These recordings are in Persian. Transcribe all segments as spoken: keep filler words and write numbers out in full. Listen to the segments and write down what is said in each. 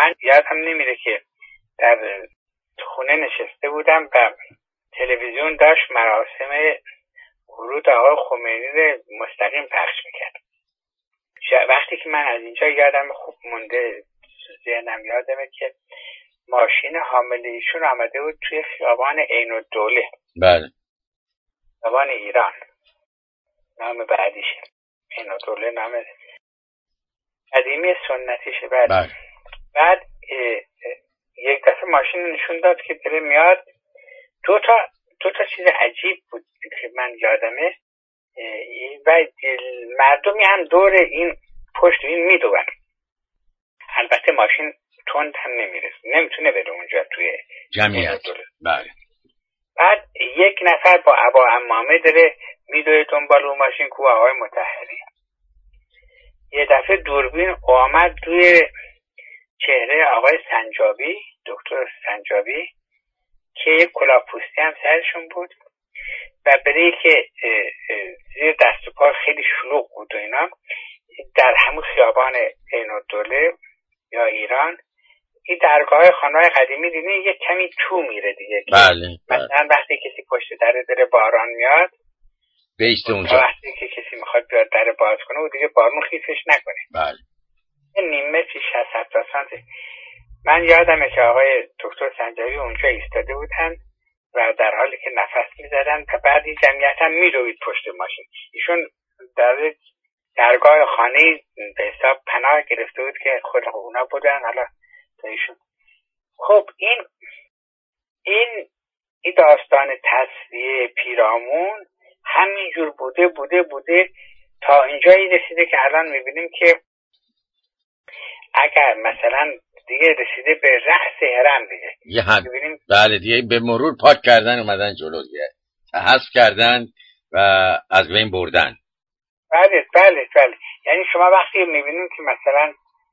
من یادم نمیره که در خونه نشسته بودم و تلویزیون داشت مراسم ورود آقای خمینی رو مستقیم پخش میکرد. وقتی که من از اینجا یادم خوب مونده، ذهنم یادمه که ماشین حامل ایشون آمده بود توی خیابان عین الدوله. بله. خیابان ایران نام بعدیشه. عین الدوله نام قدیمی سنتیشه. بعد بله. بعد اه اه یک دفعه ماشین نشون داد که داره میاد. دو تا دو تا چیز عجیب بود که من یادمه و مردمی هم دور این پشت این میدون. البته ماشین تند هم نمیرسه، نمیتونه بره اونجا توی جمعیت. بله. بعد یک نفر با عبا عمامه داره میدوه دنبال اون ماشین که آقای مطهری. یه دفعه دوربین آمد روی چهره آقای سنجابی، دکتر سنجابی، که یک کلاهپوستی هم سرشون بود و برای که زیر دست و پا خیلی شلوغ بود و اینا، در همون خیابان عین الدوله یا ایران این درگاه خانه‌های قدیمی دیدین یک کمی تو میره دیگه. بله. مثلا وقتی کسی پشت در داره باران میاد بیسته اونجا، وقتی که کسی میخواد بیاد در باز کنه و دیگه بارون خیسش نکنه. بله. نیمه چی شصت هفتاد سانتی. من یادمه که آقای دکتر سنجابی اونجا ایستاده بودن و در حالی که نفس میزدن و بعد این جمعیت هم میدوید پشت ماشین. ایشون در درگاه خانه به حساب پناه گرفته بود که خود اونا بودن. حالا ایشون خب این این این داستان تصفیه پیرامون همینجور بوده بوده بوده تا اینجایی رسیده که الان میبینیم که اگر مثلا دیگه رسیده به رأس هرم دیگه یه هم... بله دیگه به مرور پاک کردن اومدن جلو دیگه، حذف کردن و از بین بردن. بله بله بله. یعنی شما وقتی میبینیم که مثلا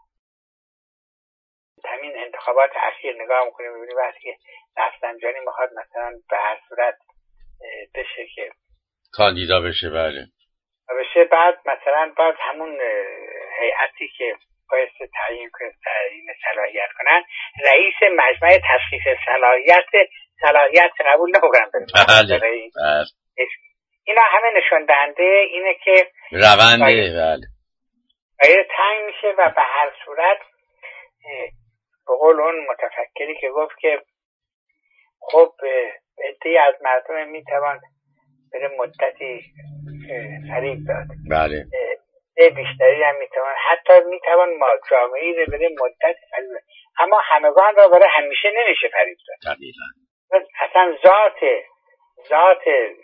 همین انتخابات اخیر نگاه میکنیم میبینیم وقتی که رفسنجانی میخواد مثلا به هر صورت بشه که کاندیدا بشه، بله بشه، بعد مثلا باز همون هیئتی که باید تعیین تعیین صلاحیت کنن، رئیس مجمع تشخیص صلاحیت صلاحیت قبول نمیکنن. بله بله. اینا همه نشون دهنده اینه که رونده بله باید تنگ میشه و به هر صورت به قول اون متفکری که گفت که خب عده‌ای از مردم میتوان بره مدتی فریب داد، بله بیشتری هم میتوان، حتی میتوان ما جامعه‌ای رو بره مدت فریب داد، اما همگان را برای همیشه نمیشه فریب داد. دقیقاً. اصلا ذات ذات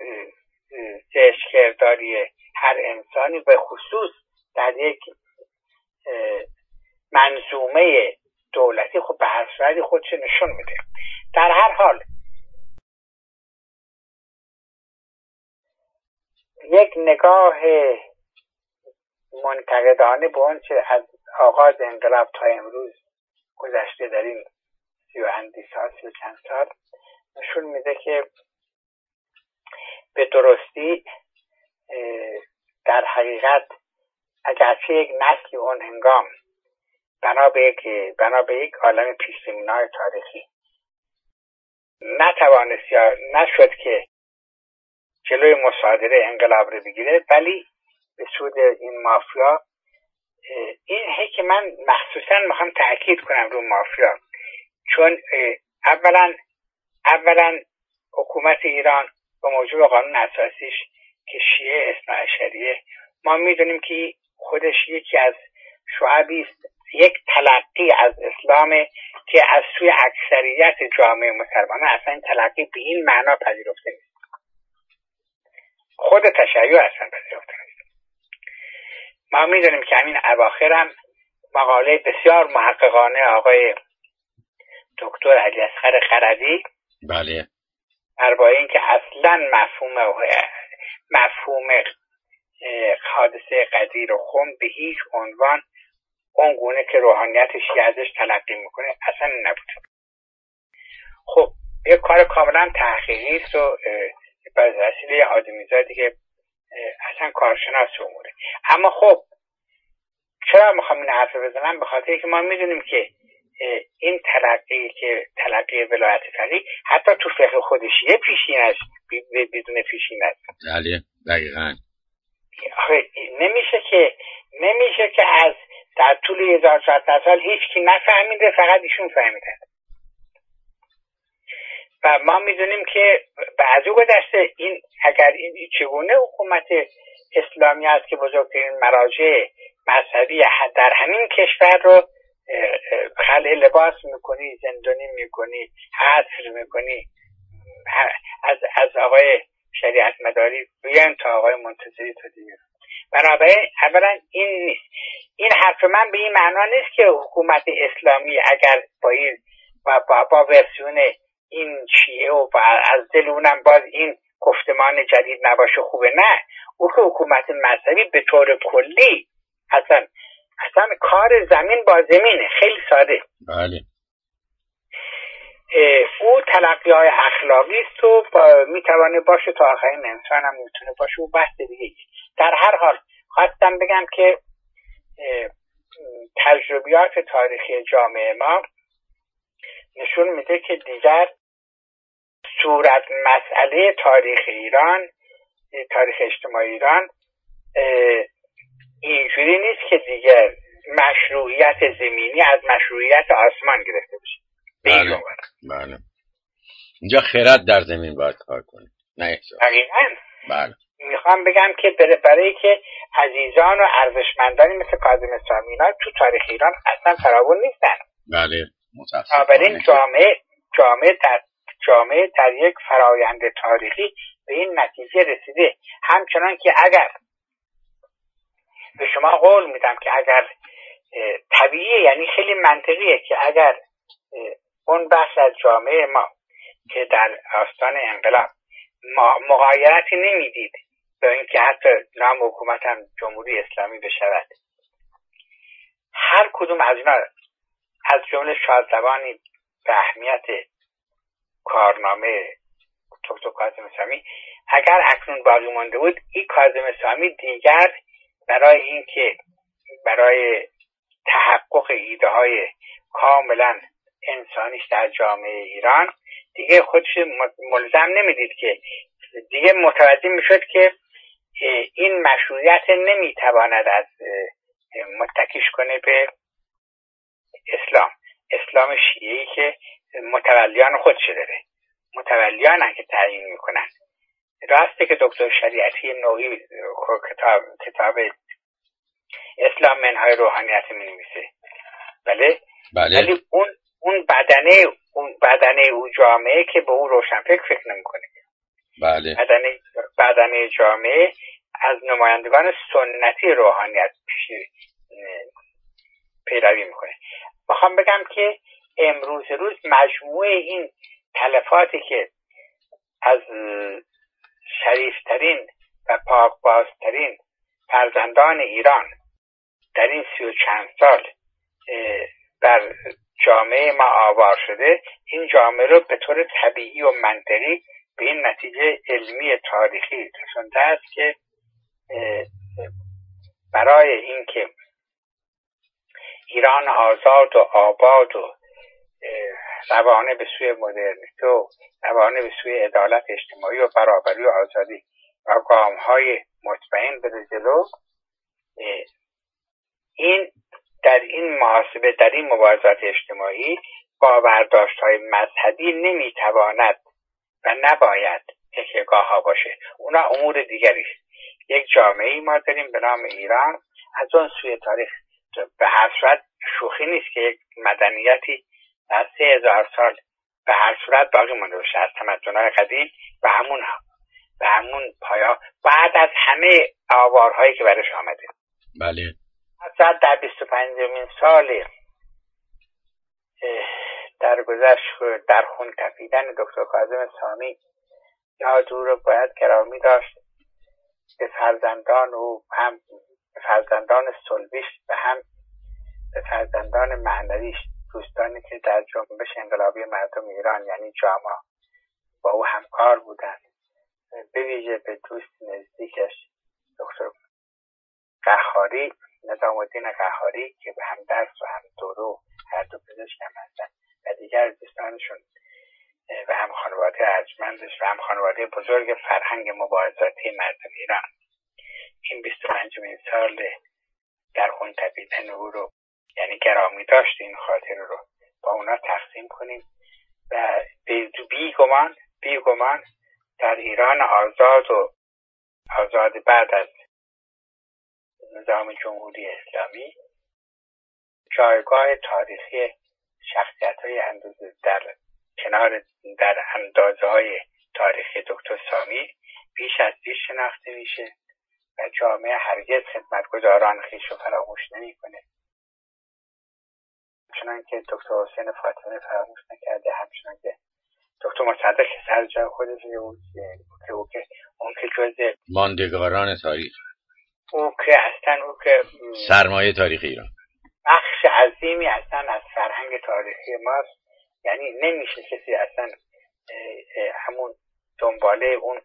سرشکرداری هر انسانی به خصوص در یک منظومه دولتی خب به هر صورتی خودش نشون میده. در هر حال یک نگاه منتقدانه به اون چه از آغاز انقلاب تا امروز گذشته در این سی و اندی سال سی و چند سال نشون میده که به درستی در حقیقت اگرچه یک نسلی اون هنگام بنا به یک بنا به یک عالم پیش‌زمینه‌های تاریخی نتوانست یا نشد که جلوی مصادره انقلاب رو بگیره، ولی به سود این مافیا، این هی که من مخصوصا میخوام تأکید کنم رو مافیا، چون اولا اولا حکومت ایران با موجب قانون اساسیش که شیعه اثنا عشریه، ما میدونیم که خودش یکی از شعبی است، یک تلقی از اسلام که از سوی اکثریت جامعه مسلمانان اصلا این تلقی به این معنا پذیرفته نیست، خود تشیع اصلا پذیرفته نیست. ما میدونیم که همین اواخر هم مقاله بسیار محققانه آقای دکتر علی اصغر قردی بله درباره این که اصلا مفهوم مفهوم حادثه قدیر و خم به هیچ عنوان اون گونه که روحانیت شیعه ازش تلقی میکنه اصلا نبود. خب یک کار کاملا تحقیقی است و به وسیله آدمیزادی که اصلا کارشناس اموره. اما خب چرا میخوام این حرف بزنم؟ به خاطر که ما میدونیم که این تلقی که تلقی ولایت فقیه حتی تو فقه خودشیه پیشین است بدون پیشین است. بله دقیقاً. نمیشه که نمیشه که از در طول هزار چهارصد سال هیچ کی نفهمیده، فقط ایشون فهمیدن. و ما میدونیم که بعضی گذشته این اگر این چگونه حکومت اسلامی است که بزرگترین مراجع مذهبی در همین کشور رو خلع لباس میکنی، زندانی میکنی، حذف میکنی، از از آقای شریعت مداری بیان تا آقای منتظری تا دیگر. بنابراین اولا این نیست. این حرف من به این معنا نیست که حکومت اسلامی اگر با این با, با, با ورسیون این شیعه و از دل اونم باز این گفتمان جدید نباشه خوبه، نه. او که حکومت مذهبی به طور کلی اصلا اصلا کار زمین با زمینه، خیلی ساده. بله. او تلقی های اخلاقی است و میتوانه باشه تا آخرین انسان هم میتونه باشه و بحث دیگه. در هر حال خواستم بگم که تجربیات تاریخی جامعه ما نشون میده که دیگر صورت مسئله تاریخ ایران، تاریخ اجتماعی ایران اینجوری نیست که دیگر مشروعیت زمینی از مشروعیت آسمان گرفته بشه. بله بله. اینجا خرد در زمین باید کار کنه، نه احساس. دقیقاً. بله. میخوام بگم که برای که عزیزان و ارزشمندانی مثل کاظم اسلامی اینا تو تاریخ ایران اصلا فراوان نیستن. بله متاسفانه. بنابراین جامعه جامعه در جامعه در یک فرایند تاریخی به این نتیجه رسیده، همچنان که اگر به شما قول میدم که اگر طبیعیه، یعنی خیلی منطقیه که اگر اون بخش از جامعه ما که در آستان انقلاب مغایرتی نمیدید به اینکه حتی نام حکومت هم جمهوری اسلامی بشود، هر کدوم از اینا از جمله شادزبانی به اهمیت کارنامه دکتر کاظم اسلامی اگر اکنون باقی مانده بود، این کاظم اسلامی دیگر برای اینکه برای تحقق ایده های کاملا انسانیش در جامعه ایران دیگه خودش ملزم نمیدید که دیگه متوجه میشد که این مشروعیت نمیتواند از متکیش کنه به اسلام اسلام شیعی که متولیان خودش داره، متولیان هم که تعیین میکنن. راسته که دکتر شریعتی نوعی کتاب کتاب اسلام منهای روحانیت می نویسه، بله بله. ولی اون اون بدنه اون بدنه او جامعه که به اون روشنفکر فکر نمیکنه. بله. بدنه بدنه جامعه از نمایندگان سنتی روحانیت پیش پیروی میکنه. میخوام بگم که امروز روز مجموعه این تلفاتی که از شریفترین و پاکبازترین فرزندان ایران در این سی و چند سال بر جامعه ما آوار شده، این جامعه رو به طور طبیعی و منطقی به این نتیجه علمی تاریخی رسونده است که برای اینکه ایران آزاد و آباد و روانه به سوی مدرنیته و روانه به سوی عدالت اجتماعی و برابری و آزادی و گام‌های مطمئن بره جلو، این در این محاسبه در این مبارزات اجتماعی با برداشت‌های مذهبی نمیتواند و نباید تکیه‌گاه ها باشه. اونا امور دیگری است. یک جامعه ما داریم به نام ایران، از اون سوی تاریخ به هر صورت شوخی نیست که یک مدنیتی در سه هزار سال به هر صورت باقی مونده باشه از تمدن‌های قدیم و همون هم به همون پایا بعد از همه آوارهایی که برش آمده. بله. مثلا در بیست و پنجمین سال در گذشت در خون تپیدن دکتر کاظم اسلامی یاد او رو باید گرامی داشت. به فرزندان و هم به فرزندان صلبیش و هم به فرزندان معنویش، دوستانی که در جنبش انقلابی مردم ایران یعنی جاما با او همکار بودند، به ویژه به دوست نزدیکش دکتر قحاری، نظام الدین قحاری که به هم درس و هم دورو هر دو پزشک هم پرواده بزرگ فرهنگ مبارزاتی مردم ایران. این بیست و پنجمین سال در خون تپیدن او رو، یعنی گرامی داشت این خاطر رو با اونا تقسیم کنیم و بی گمان بی گمان در ایران آزاد و آزاد بعد از نظام جمهوری اسلامی جایگاه تاریخی شخصیت‌های اندازه در کنار در اندازه‌های تاریخی دکتر سامی بیش از بیش شناخته میشه و جامعه هرگز خدمتگزاران خویش رو فراموش نمی‌کنه. همچنان که دکتر حسین فاطمی فراموش نکرده، همچنان که دکتر مصدق سر جای خودش بود که او که اون که جزء ماندگاران تاریخ، او که اصلا او که سرمایه تاریخ ایران، بخش عظیمی اصلا از فرهنگ تاریخی ماست. یعنی نمیشه کسی اصلا همون دنباله اون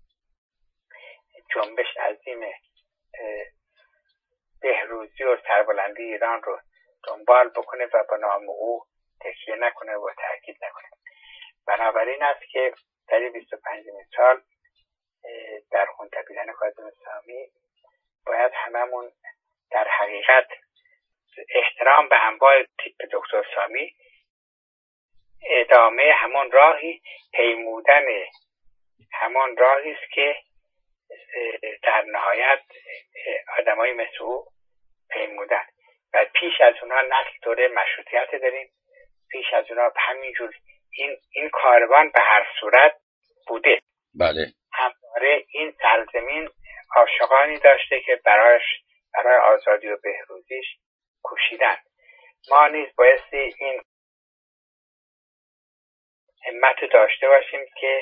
جنبش عظیم بهروزی و سربلندی ایران رو دنبال بکنه و به نام او تکیه نکنه و تاکید نکنه. بنابراین است که در بیست و پنجمین سال در خون تپیدن کاظم سامی باید هممون در حقیقت احترام به انواع تیپ دکتر سامی، ادامه همون راهی، پیمودن همون راهی است که در نهایت آدمای مثل او پیمودن و پیش از اونها نسل دوره مشروطیت داریم، پیش از اونها همینجور این این کاروان به هر صورت بوده. بله. همواره این سرزمین عاشقانی داشته که برایش برای آزادی و بهروزیش کوشیدن. ما نیز بایستی این همت داشته باشیم که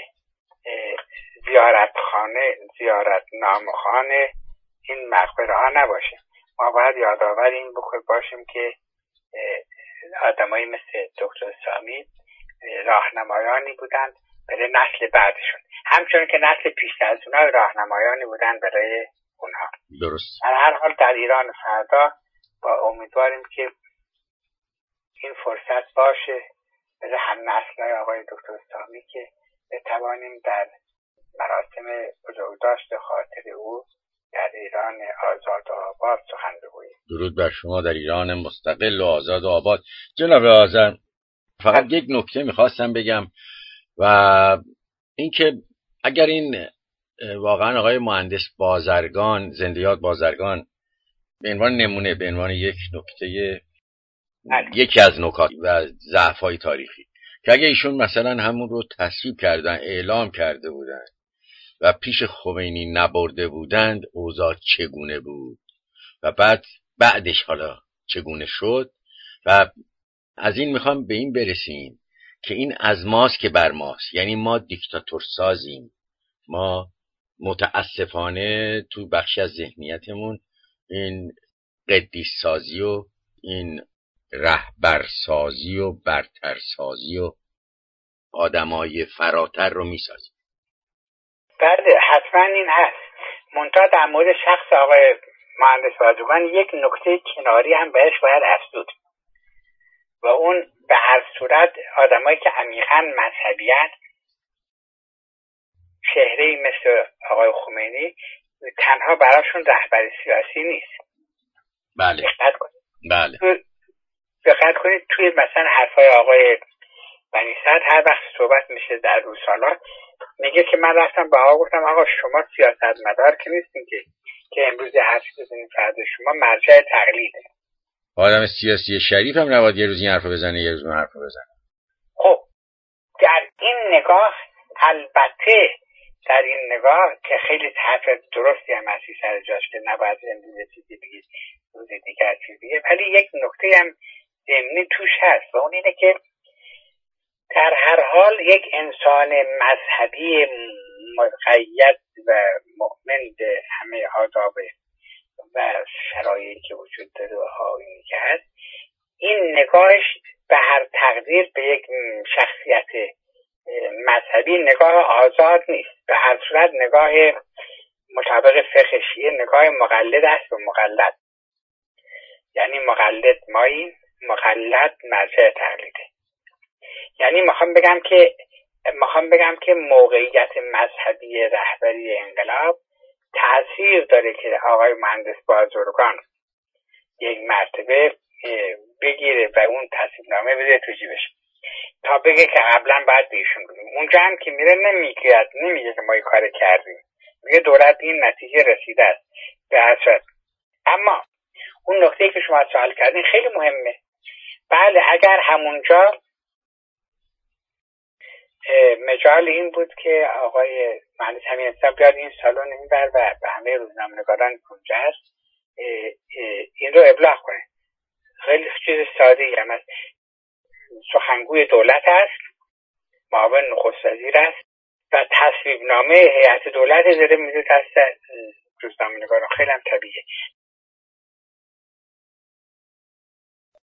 زیارتخانه زیارت نامخانه این مقبره ها نباشیم. ما باید یادآور این باشیم که آدمایی مثل دکتر سامی راهنمایانی بودند برای نسل بعدشون، همچنین که نسل پیش از اونها راهنمایانی بودند برای اونها. درست. در هر حال در ایران فردا با امیدواریم که این فرصت باشه برای هم نسل‌های آقای دکتر سامی که بتوانیم در مراسم بزرگداشت خاطر او در ایران آزاد و آباد سخن بگوییم. درود بر شما در ایران مستقل و آزاد و آباد. جناب آذر، فقط یک نکته میخواستم بگم و اینکه اگر این واقعا آقای مهندس بازرگان، زنده یاد بازرگان، به عنوان نمونه، به عنوان یک نکته، یکی از نکات و ضعف‌های تاریخی که اگه ایشون مثلا همون رو تصویب کردن، اعلام کرده بودن و پیش خمینی نبرده بودند، اوضاع چگونه بود و بعد بعدش حالا چگونه شد. و از این میخوام به این برسیم که این از ماست که بر ماست، یعنی ما دیکتاتور سازیم. ما متاسفانه تو بخشی از ذهنیتمون این قدیس سازی و این رهبر سازی و برتر سازی و آدمای فراتر رو میسازیم. بله حتما این هست. منتها در مورد شخص آقای مهندس بازرگان یک نکته کناری هم بهش باید افزود و اون به هر صورت آدمایی که عمیقاً مذهبی‌اند، چهره‌ای مثل آقای خمینی تنها براشون رهبر سیاسی نیست. بله. دقت کنید. بله. دقت کنید توی مثلا حرفای آقای بنی صدر هر وقت صحبت میشه در روسالا میگه که من رفتم به آقا گفتم آقا شما سیاستمدار که نیستین که که امروز حرف بزنید، فردا شما مرجع تقلیده. آدم سیاسی شریف هم نباید یه روز این حرف بزنه یه روز اون حرف بزنه. خب در این نگاه، البته در این نگاه که خیلی حرف درستی هم هستی سر جاش که نباید امروز چیزی بگید روز دیگر چیزی بگید، ولی یک نکته هم ضمنی توش هست و اون اینه که در هر حال یک انسان مذهبی مقید و مؤمن به همه آداب و شرایطی که وجود داره و آیینی که هست، این نگاهش به هر تقدیر به یک شخصیت مذهبی نگاه آزاد نیست. به هر صورت نگاه مطابق فقه شیعه نگاه مقلد است و مقلد، یعنی مقلد مایی، مقلد مرجع تقلیده. یعنی میخوام بگم که میخوام بگم که موقعیت مذهبی رهبری انقلاب تأثیر داره که آقای مهندس بازرگان یک مرتبه بگیره و اون تصمیمنامه بده تو جیبش تا بگه که قبلا باید بهشون بگیم. اونجا هم که میره نمیگه نمیگه که ما این کار کردیم، میگه دولت این نتیجه رسیده است به حسرت. اما اون نکته که شما سوال کردین خیلی مهمه. بله اگر همونجا مجال این بود که آقای مهندس همین انصاف بیاد این سالن اینور و به همه روزنامه‌نگاران اونجا هست این رو ابلاغ کنه، خیلی چیز ساده‌ای هم است. سخنگوی دولت است، معاون نخست وزیر است و تصویب نامه هیئت دولت داره میده دست روزنامه‌نگاران، خیلی هم طبیعیه.